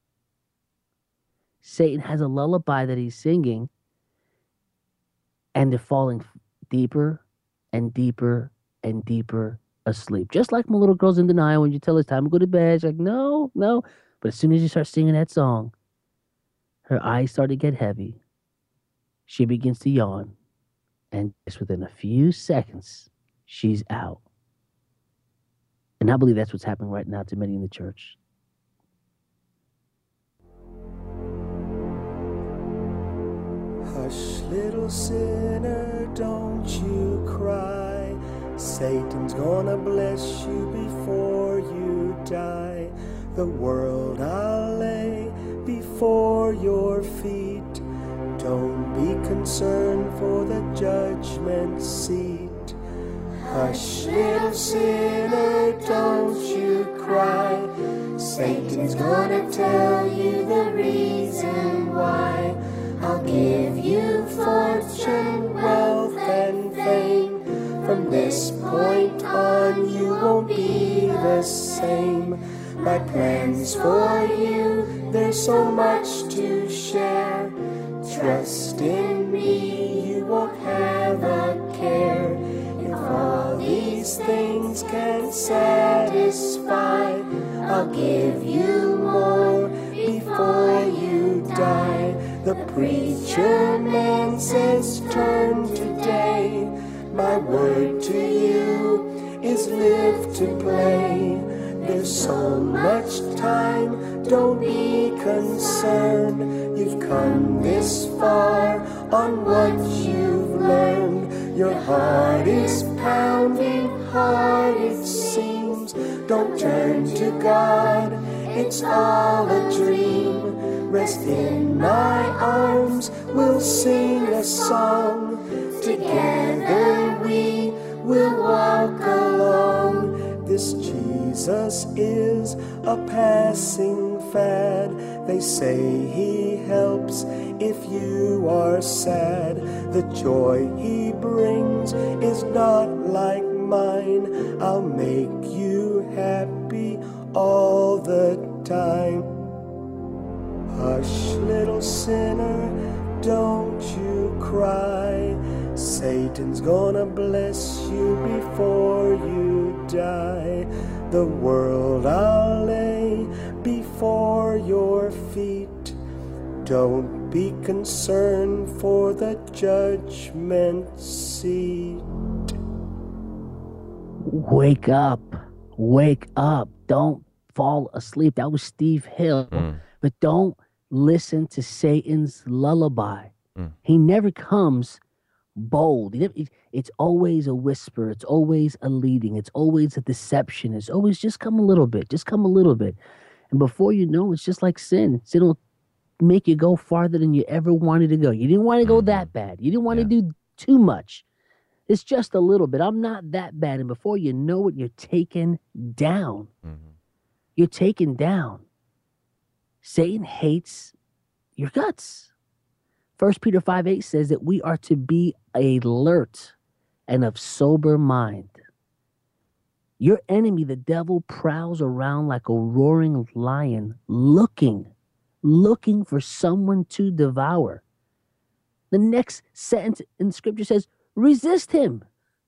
Satan has a lullaby that he's singing, and they're falling deeper and deeper and deeper asleep. Just like my little girl's in denial when you tell her it's time to go to bed. She's like, no, no. But as soon as you start singing that song, her eyes start to get heavy. She begins to yawn. And just within a few seconds, she's out. And I believe that's what's happening right now to many in the church. Hush, little sinner, don't you cry. Satan's gonna bless you before you die. The world I'll lay before your feet. Don't be concerned for the judgment seat. Hush, little sinner, don't you cry. Satan's gonna tell you the reason why. I'll give you fortune, wealth, and fame. From this point on, you won't be the same. My plans for you, there's so much to share. Trust in me, you won't have a care. If all these things can satisfy, I'll give you more before you die. The preacher man says turn today. My word to you is live to play. There's so much time, don't be concerned. You've come this far on what you've learned. Your heart is pounding hard, it seems. Don't turn to God, it's all a dream. Rest in my arms, we'll sing a song. Together we will walk along. This Jesus is a passing fad. They say he helps if you are sad. The joy he brings is not like mine. I'll make you happy all the time. Hush, little sinner, don't you cry. Satan's gonna bless you before you die. The world I'll lay before your feet. Don't be concerned for the judgment seat. Wake up. Wake up. Don't fall asleep. That was Steve Hill. Mm. But don't listen to Satan's lullaby. Mm. He never comes bold. He never, it- it's always a whisper. It's always a leading. It's always a deception. It's always just come a little bit. Just come a little bit. And before you know, it's just like sin. Sin will make you go farther than you ever wanted to go. You didn't want to go Mhm. that bad. You didn't want Yeah. to do too much. It's just a little bit. I'm not that bad. And before you know it, you're taken down. Mhm. You're taken down. Satan hates your guts. First Peter five eight says that we are to be alert and of sober mind. Your enemy, the devil, prowls around like a roaring lion, looking, looking for someone to devour. The next sentence in scripture says, resist him.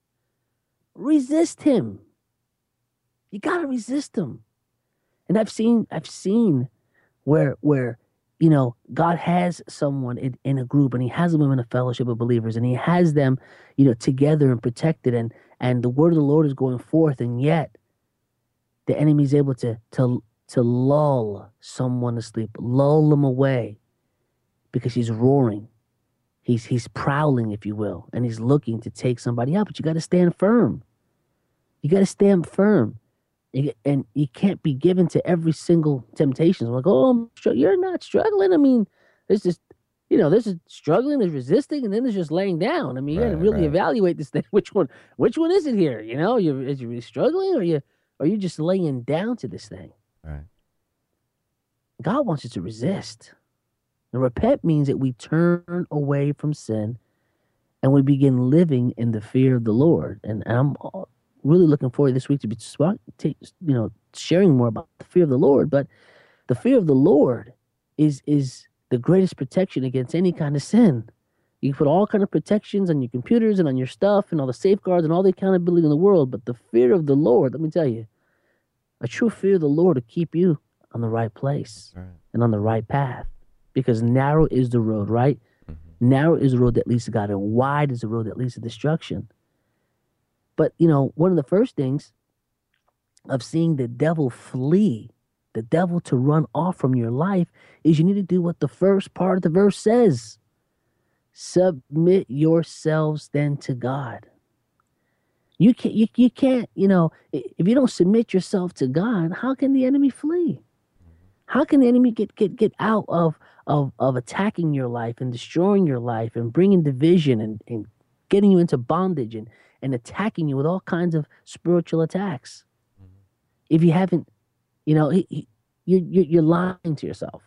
Resist him. You gotta resist him. And I've seen, I've seen where, where, you know, God has someone in, in a group, and he has them in a fellowship of believers, and he has them, you know, together and protected, and, and the word of the Lord is going forth, and yet the enemy is able to, to, to lull someone to sleep, lull them away, because he's roaring. He's, he's prowling, if you will, and he's looking to take somebody out, but you got to stand firm. You got to stand firm. You- And you can't be given to every single temptation. Like, oh, I'm str- you're not struggling. I mean, there's just, you know, there's just struggling, there's resisting, and then there's just laying down. I mean, you got to Right, really right. evaluate this thing. Which one? Which one is it here? You know, you is you really struggling, or you, or you just laying down to this thing? Right. God wants us to resist. And repent means that we turn away from sin, and we begin living in the fear of the Lord. And, and I'm really looking forward this week to be swa- take, you know, sharing more about the fear of the Lord. But the fear of the Lord is is the greatest protection against any kind of sin. You can put all kind of protections on your computers and on your stuff and all the safeguards and all the accountability in the world, but the fear of the Lord, let me tell you, a true fear of the Lord will keep you on the right place Right. and on the right path, because narrow is the road, right? Mhm. Narrow is the road that leads to God, and wide is the road that leads to destruction. But, you know, one of the first things of seeing the devil flee, the devil to run off from your life, is you need to do what the first part of the verse says. Submit yourselves then to God. You can't, you, you can't, you know, i- if you don't submit yourself to God, how can the enemy flee? How can the enemy get get get out of of of attacking your life and destroying your life and bringing division and, and getting you into bondage and, and attacking you with all kinds of spiritual attacks? If you haven't, you know, he, he, you, you, you're lying to yourself.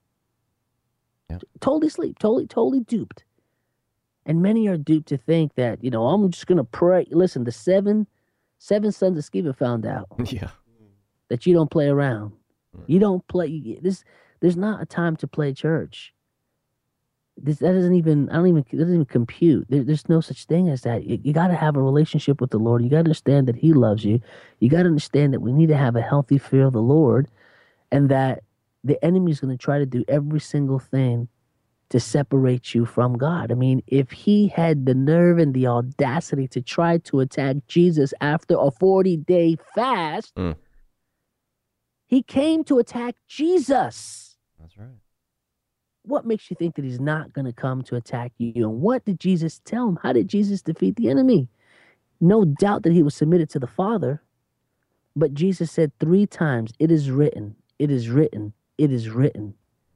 Yep. Totally asleep, totally, totally duped. And many are duped to think that, you know, I'm just going to pray. Listen, the seven, seven sons of Sceva found out Yeah. that you don't play around. You don't play. you- This, there's not a time to play church. This that doesn't even. I don't even. It doesn't even compute. There, there's no such thing as that. You, you got to have a relationship with the Lord. You got to understand that He loves you. You got to understand that we need to have a healthy fear of the Lord, and that the enemy is going to try to do every single thing to separate you from God. I mean, if he had the nerve and the audacity to try to attack Jesus after a forty-day fast, Mm. he came to attack Jesus. That's right. What makes you think that he's not going to come to attack you? And what did Jesus tell him? How did Jesus defeat the enemy? No doubt that he was submitted to the Father, but Jesus said three times, it is written, it is written, it is written.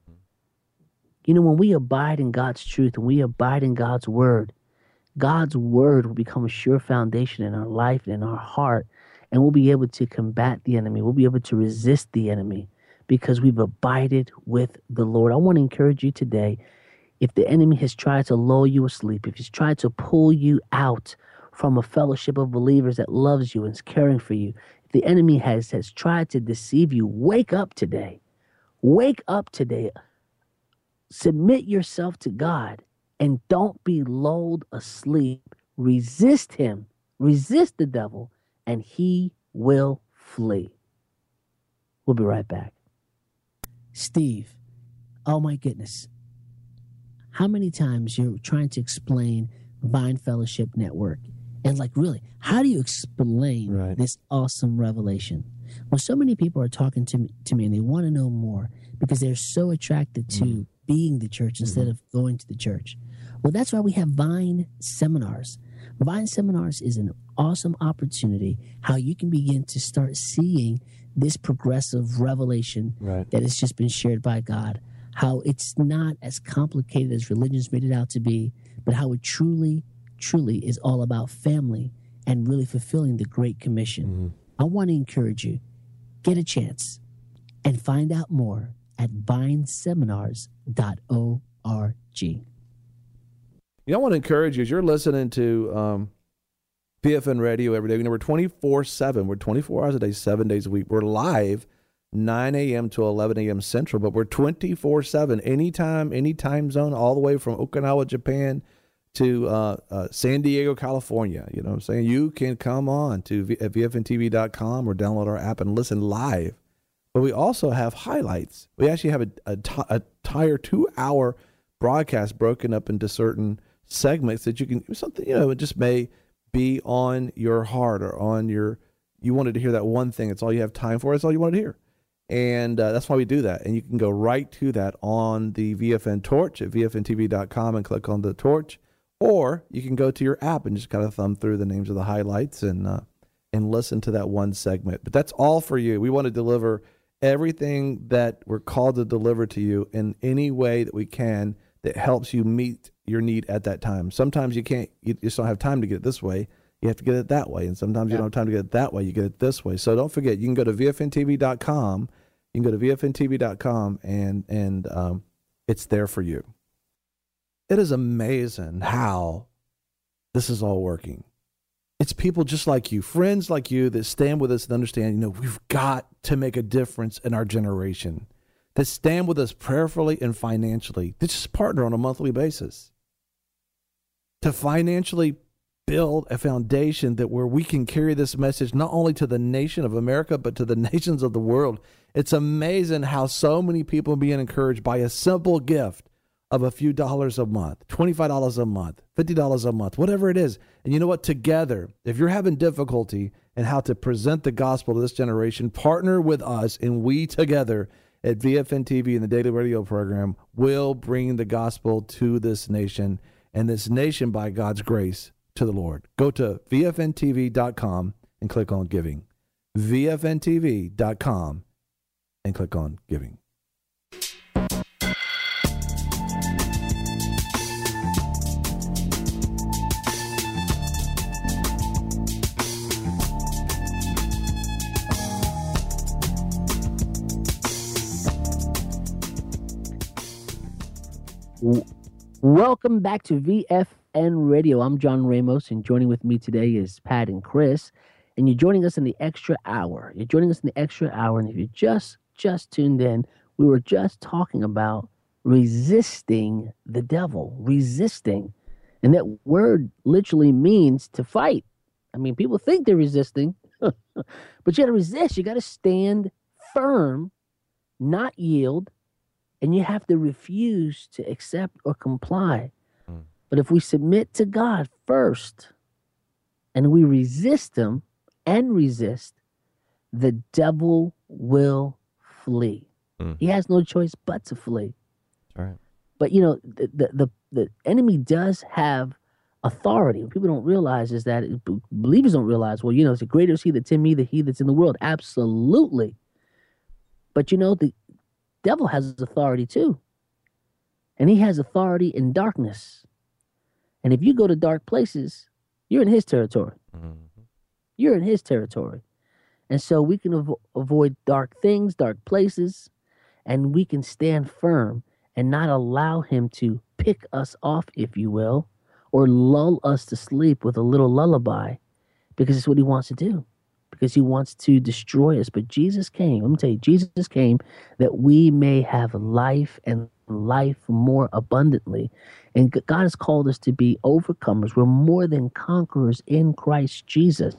You know, when we abide in God's truth and we abide in God's word, God's word will become a sure foundation in our life and in our heart, and we'll be able to combat the enemy. We'll be able to resist the enemy because we've abided with the Lord. I want to encourage you today, if the enemy has tried to lull you asleep, if he's tried to pull you out from a fellowship of believers that loves you and is caring for you, if the enemy has, has tried to deceive you, wake up today. Wake up today. Submit yourself to God and don't be lulled asleep. Resist him. Resist the devil, and he will flee. We'll be right back. Steve, oh my goodness. How many times you're trying to explain Vine Fellowship Network, And like, really, how do you explain Right. this awesome revelation? Well, so many people are talking to me, to me and they want to know more because they're so attracted to Mm-hmm. being the church instead of going to the church. Well, that's why we have Vine Seminars. Vine Seminars is an awesome opportunity how you can begin to start seeing this progressive revelation Right. that has just been shared by God, how it's not as complicated as religion's made it out to be, but how it truly, truly is all about family and really fulfilling the Great Commission. Mm-hmm. I want to encourage you, get a chance and find out more at vine seminars dot org. You know, I want to encourage you as you're listening to um, V F N Radio every day. You know, we're twenty-four seven. We're twenty-four hours a day, seven days a week. We're live nine a.m. to eleven a.m. Central, but we're twenty-four seven. Anytime, any time zone, all the way from Okinawa, Japan to uh, uh, San Diego, California. You know what I'm saying? You can come on to v- at v f n t v dot com or download our app and listen live. But we also have highlights. We actually have a, a, t- a entire two-hour broadcast broken up into certain segments that you can, something, you know, it just may be on your heart or on your, you wanted to hear that one thing. It's all you have time for. It's all you wanted to hear. And uh, that's why we do that. And you can go right to that on the V F N Torch at v f n t v dot com and click on the torch. Or you can go to your app and just kind of thumb through the names of the highlights and uh, and listen to that one segment. But that's all for you. We want to deliver everything that we're called to deliver to you in any way that we can that helps you meet your need at that time. Sometimes you can't, you just don't have time to get it this way. You have to get it that way. And sometimes yeah. you don't have time to get it that way. You get it this way. So don't forget, you can go to v f n t v dot com. You can go to v f n t v dot com and, and um, it's there for you. It is amazing how this is all working. It's people just like you, friends like you that stand with us and understand, you know, we've got to make a difference in our generation, that stand with us prayerfully and financially, that just partner on a monthly basis to financially build a foundation that where we can carry this message not only to the nation of America, but to the nations of the world. It's amazing how so many people are being encouraged by a simple gift of a few dollars a month, twenty-five dollars a month, fifty dollars a month, whatever it is. And you know what? Together, if you're having difficulty in how to present the gospel to this generation, partner with us, and we together at V F N T V and the Daily Radio program will bring the gospel to this nation, and this nation, by God's grace, to the Lord. Go to v f n t v dot com and click on giving. v f n t v dot com and click on giving. Welcome back to V F N Radio. I'm John Ramos, and joining with me today is Pat and Chris. And you're joining us in the extra hour. You're joining us in the extra hour, and if you just just tuned in, we were just talking about resisting the devil. Resisting, and that word literally means to fight. I mean, people think they're resisting, but you got to resist. You got to stand firm, not yield. And you have to refuse to accept or comply. Mm. But if we submit to God first and we resist him and resist, the devil will flee. Mm. He has no choice but to flee. All right. But, you know, the, the, the, the enemy does have authority. What people don't realize is that, believers don't realize, well, you know, it's the greater is he that's in me than he that's in the world. Absolutely. But, you know, the devil has authority too. And he has authority in darkness. And if you go to dark places, you're in his territory. Mm-hmm. You're in his territory. And so we can avo- avoid dark things, dark places, and we can stand firm and not allow him to pick us off, if you will, or lull us to sleep with a little lullaby, because it's what he wants to do. Because he wants to destroy us. But Jesus came, let me tell you, Jesus came that we may have life and life more abundantly. And God has called us to be overcomers. We're more than conquerors in Christ Jesus.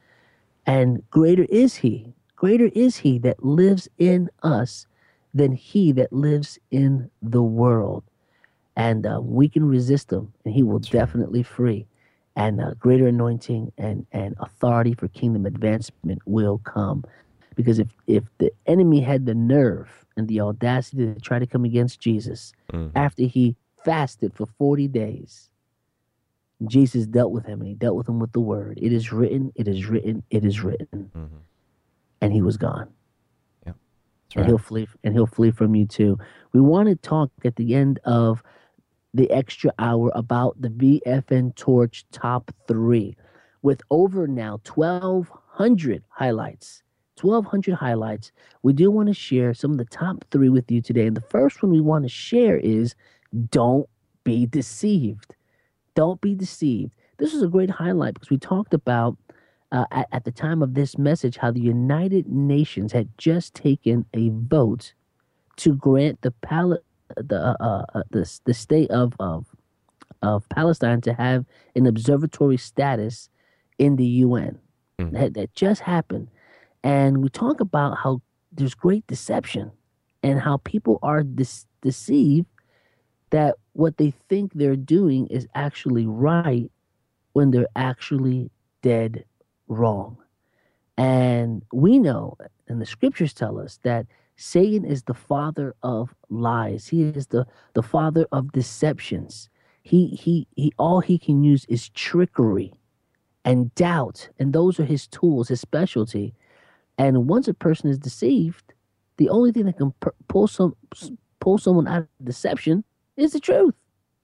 And greater is he, greater is he that lives in us than he that lives in the world. And uh, we can resist him, and he will definitely free. and a greater anointing and, and authority for kingdom advancement will come. Because if, if the enemy had the nerve and the audacity to try to come against Jesus Mhm. after he fasted for forty days, Jesus dealt with him, and he dealt with him with the word. It is written, it is written, it is written. Mhm. And he was gone. That's And right. he'll flee and he'll flee from you too. We want to talk at the end of the extra hour about the V F N Torch top three, with over now twelve hundred highlights. twelve hundred highlights. We do want to share some of the top three with you today. And the first one we want to share is don't be deceived. Don't be deceived. This is a great highlight because we talked about uh, at, at the time of this message how the United Nations had just taken a vote to grant the Pal- the uh, uh, the the state of, of of Palestine to have an observatory status in the U N. Mhm. That, that just happened, and we talk about how there's great deception and how people are dis- deceived that what they think they're doing is actually right when they're actually dead wrong. And we know, and the scriptures tell us, that Satan is the father of lies. He is the, the father of deceptions. He, he, he, all he can use is trickery and doubt. And those are his tools, his specialty. And once a person is deceived, the only thing that can per- pull some pull someone out of deception is the truth.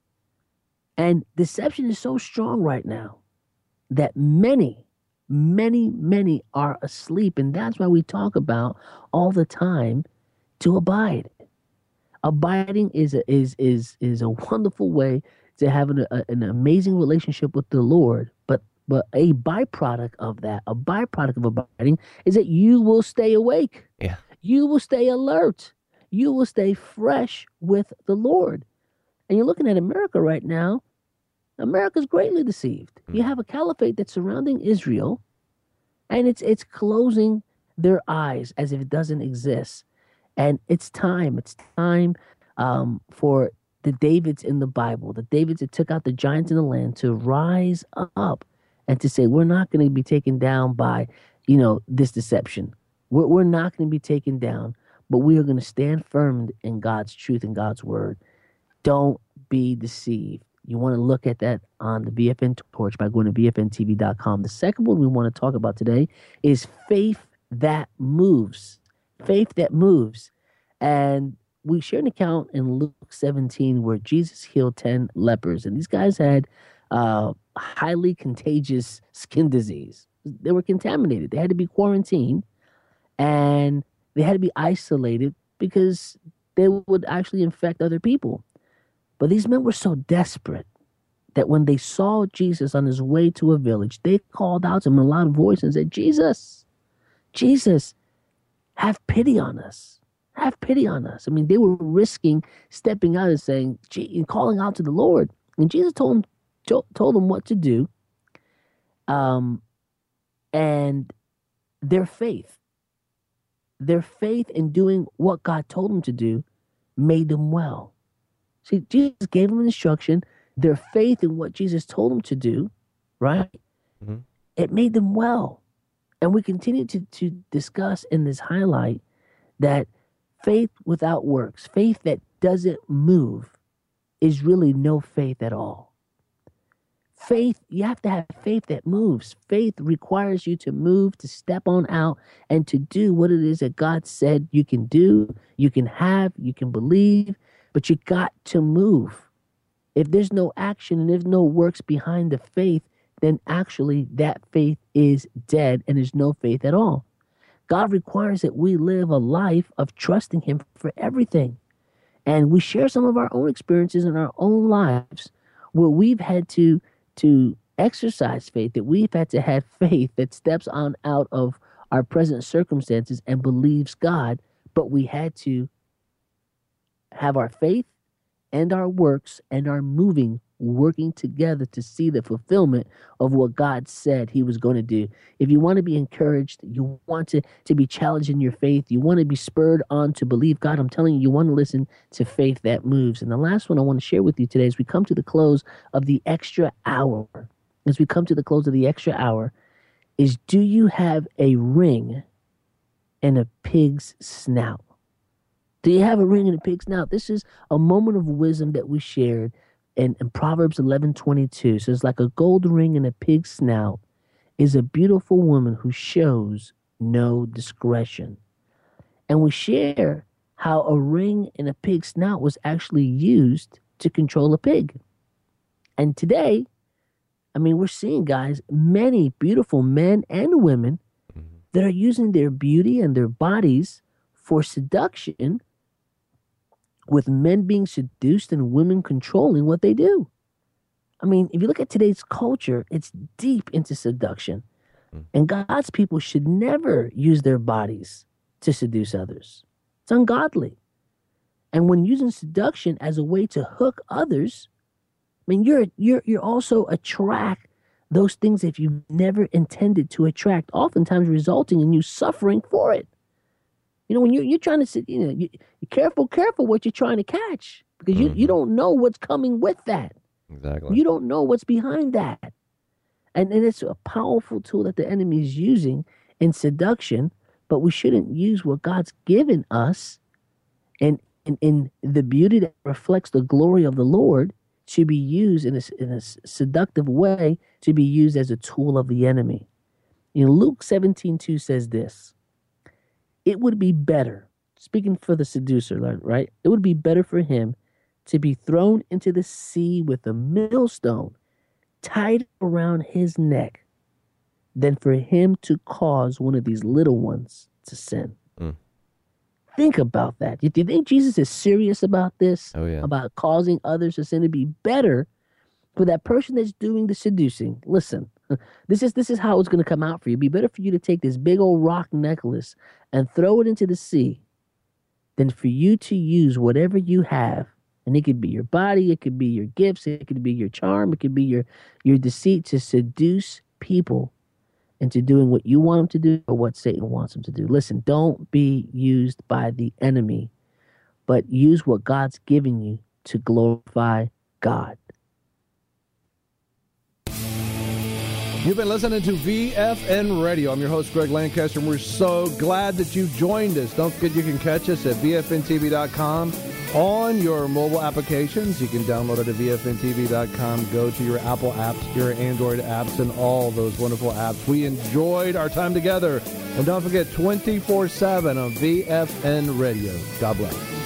And deception is so strong right now that many, many, many are asleep. And that's why we talk about all the time to abide. Abiding is a, is is is a wonderful way to have an, a, an amazing relationship with the Lord. But but a byproduct of that, a byproduct of abiding, is that you will stay awake. Yeah. You will stay alert. You will stay fresh with the Lord. And you're looking at America right now. America's greatly deceived. You have a caliphate that's surrounding Israel, and it's it's closing their eyes as if it doesn't exist. And it's time. It's time um, for the Davids in the Bible, the Davids that took out the giants in the land, to rise up and to say, we're not going to be taken down by, you know, this deception. We're, we're not going to be taken down, but we are going to stand firm in God's truth and God's word. Don't be deceived. You want to look at that on the V F N Torch by going to V F N T V dot com. The second one we want to talk about today is faith that moves. Faith that moves. And we share an account in Luke seventeen where Jesus healed ten lepers. And these guys had uh, highly contagious skin disease. They were contaminated. They had to be quarantined. And they had to be isolated because they would actually infect other people. But these men were so desperate that when they saw Jesus on his way to a village, they called out to him in a loud voice and said, Jesus, Jesus, have pity on us. Have pity on us. I mean, they were risking stepping out and saying, and calling out to the Lord. And Jesus told them, to, told them what to do. Um, and their faith, their faith in doing what God told them to do made them well. See, Jesus gave them an instruction. Their faith in what Jesus told them to do, right? Mm-hmm. It made them well. And we continue to, to discuss in this highlight that faith without works, faith that doesn't move, is really no faith at all. Faith, you have to have faith that moves. Faith requires you to move, to step on out, and to do what it is that God said you can do, you can have, you can believe, but you got to move. If there's no action and there's no works behind the faith, then actually that faith is dead and there's no faith at all. God requires that we live a life of trusting him for everything. And we share some of our own experiences in our own lives where we've had to, to exercise faith, that we've had to have faith that steps on out of our present circumstances and believes God, but we had to have our faith and our works and our moving working together to see the fulfillment of what God said he was going to do. If you want to be encouraged, you want to, to be challenged in your faith, you want to be spurred on to believe God, I'm telling you, you want to listen to Faith That Moves. And the last one I want to share with you today as we come to the close of the extra hour. as we come to the close of the extra hour, is do you have a ring and a pig's snout? Do you have a ring and a pig's snout? This is a moment of wisdom that we shared in, in Proverbs eleven twenty-two. It says, like a gold ring and a pig's snout is a beautiful woman who shows no discretion. And we share how a ring and a pig's snout was actually used to control a pig. And today, I mean, we're seeing, guys, many beautiful men and women that are using their beauty and their bodies for seduction, with men being seduced and women controlling what they do. I mean, if you look at today's culture, it's deep into seduction. And God's people should never use their bodies to seduce others. It's ungodly. And when using seduction as a way to hook others, I mean, you're you're you're also attract those things that you never intended to attract, oftentimes resulting in you suffering for it. You know, when you're you're trying to sit, you know, you, you're careful, careful what you're trying to catch, because you, Mm-hmm. you don't know what's coming with that. Exactly. You don't know what's behind that. And, and it's a powerful tool that the enemy is using in seduction, but we shouldn't use what God's given us and in, in the beauty that reflects the glory of the Lord to be used in a, in a seductive way, to be used as a tool of the enemy. In Luke seventeen two says this, it would be better, speaking for the seducer, right? It would be better for him to be thrown into the sea with a millstone tied around his neck than for him to cause one of these little ones to sin. Mm. Think about that. Do you think Jesus is serious about this? Oh, yeah. About causing others to sin? It'd be better for that person that's doing the seducing. Listen, this is this is how it's going to come out for you. It'd be better for you to take this big old rock necklace and throw it into the sea than for you to use whatever you have. And it could be your body, it could be your gifts, it could be your charm, it could be your, your deceit to seduce people into doing what you want them to do or what Satan wants them to do. Listen, don't be used by the enemy, but use what God's given you to glorify God. You've been listening to V F N Radio. I'm your host, Greg Lancaster, and we're so glad that you joined us. Don't forget you can catch us at V F N T V dot com on your mobile applications. You can download it at V F N T V dot com. Go to your Apple apps, your Android apps, and all those wonderful apps. We enjoyed our time together. And don't forget, twenty-four seven on V F N Radio. God bless.